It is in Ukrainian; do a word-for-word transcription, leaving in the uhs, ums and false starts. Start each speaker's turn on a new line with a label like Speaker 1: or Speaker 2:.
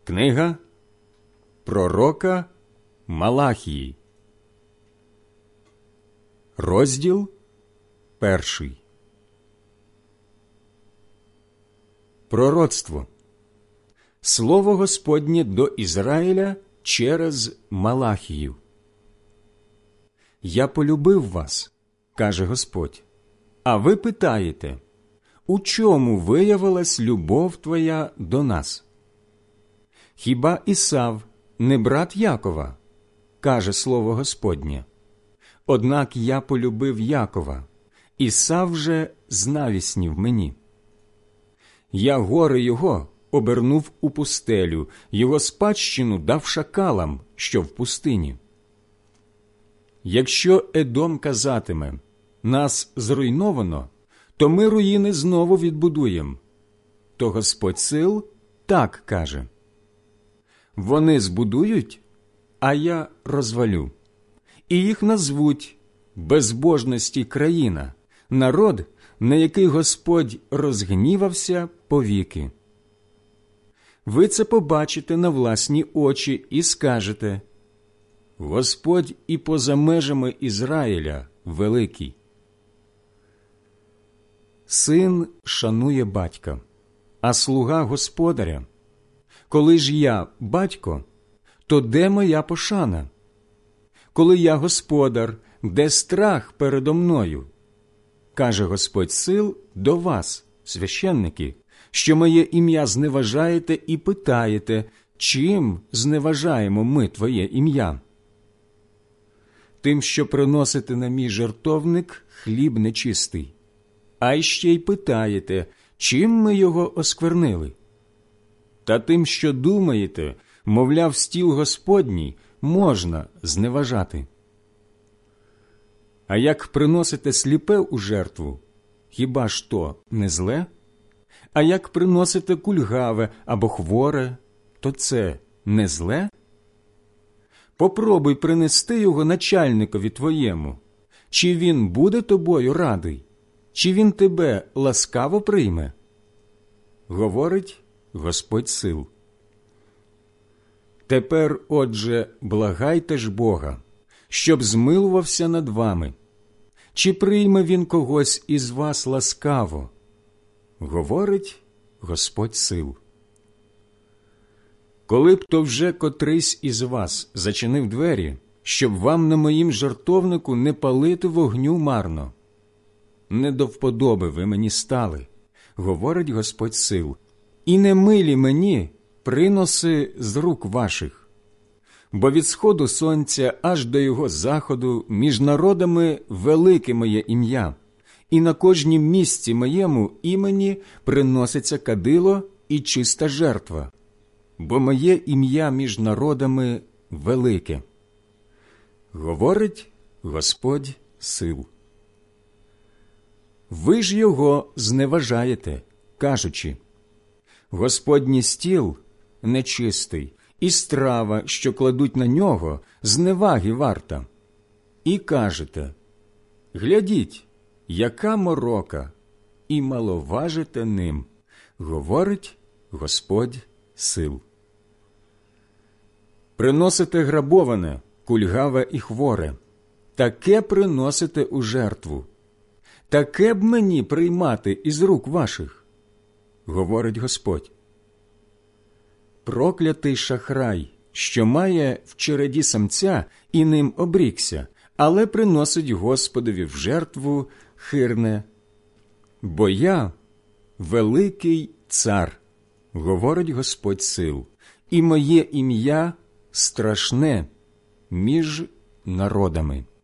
Speaker 1: Книга пророка Малахії, розділ перший. Пророцтво. Слово Господнє до Ізраїля через Малахію. «Я полюбив вас, – каже Господь, – а ви питаєте, у чому виявилась любов твоя до нас? Хіба Ісав не брат Якова, – каже слово Господнє. Однак я полюбив Якова, Ісав же знавіснів мені. Я гори його обернув у пустелю, його спадщину дав шакалам, що в пустині. Якщо Едом казатиме, нас зруйновано, то ми руїни знову відбудуємо, то Господь сил так каже. Вони збудують, а я розвалю, і їх назвуть безбожності країна, народ, на який Господь розгнівався повіки. Ви це побачите на власні очі і скажете: Господь і поза межами Ізраїля великий. Син шанує батька, а слуга господаря. Коли ж я батько, то де моя пошана? Коли я господар, де страх передо мною? Каже Господь сил до вас, священники, що моє ім'я зневажаєте і питаєте, чим зневажаємо ми твоє ім'я? Тим, що приносите на мій жертовник хліб нечистий, а іще й питаєте, чим ми його осквернили? Та тим, що думаєте, мовляв, стіл Господній можна зневажати. А як приносите сліпе у жертву, хіба ж то не зле? А як приносите кульгаве або хворе, то це не зле? Попробуй принести його начальникові твоєму. Чи він буде тобою радий? Чи він тебе ласкаво прийме? Говорить Господь сил. Тепер, отже, благайте ж Бога, щоб змилувався над вами. Чи прийме він когось із вас ласкаво? Говорить Господь сил. Коли б то вже котрийсь із вас зачинив двері, щоб вам на моїм жертовнику не палити вогню марно. Не до вподоби ви мені стали, говорить Господь сил, і не милі мені приноси з рук ваших. Бо від сходу сонця аж до його заходу між народами велике моє ім'я, і на кожнім місці моєму імені приноситься кадило і чиста жертва, бо моє ім'я між народами велике. Говорить Господь сил. Ви ж його зневажаєте, кажучи: Господній стіл нечистий, і страва, що кладуть на нього, зневаги варта. І кажете: глядіть, яка морока, і маловажите ним, говорить Господь сил. Приносите грабоване, кульгаве і хворе, таке приносите у жертву. Таке б мені приймати із рук ваших, говорить Господь. Проклятий шахрай, що має в череді самця і ним обрікся, але приносить Господові в жертву хирне. Бо я великий цар, говорить Господь сил, і моє ім'я страшне між народами.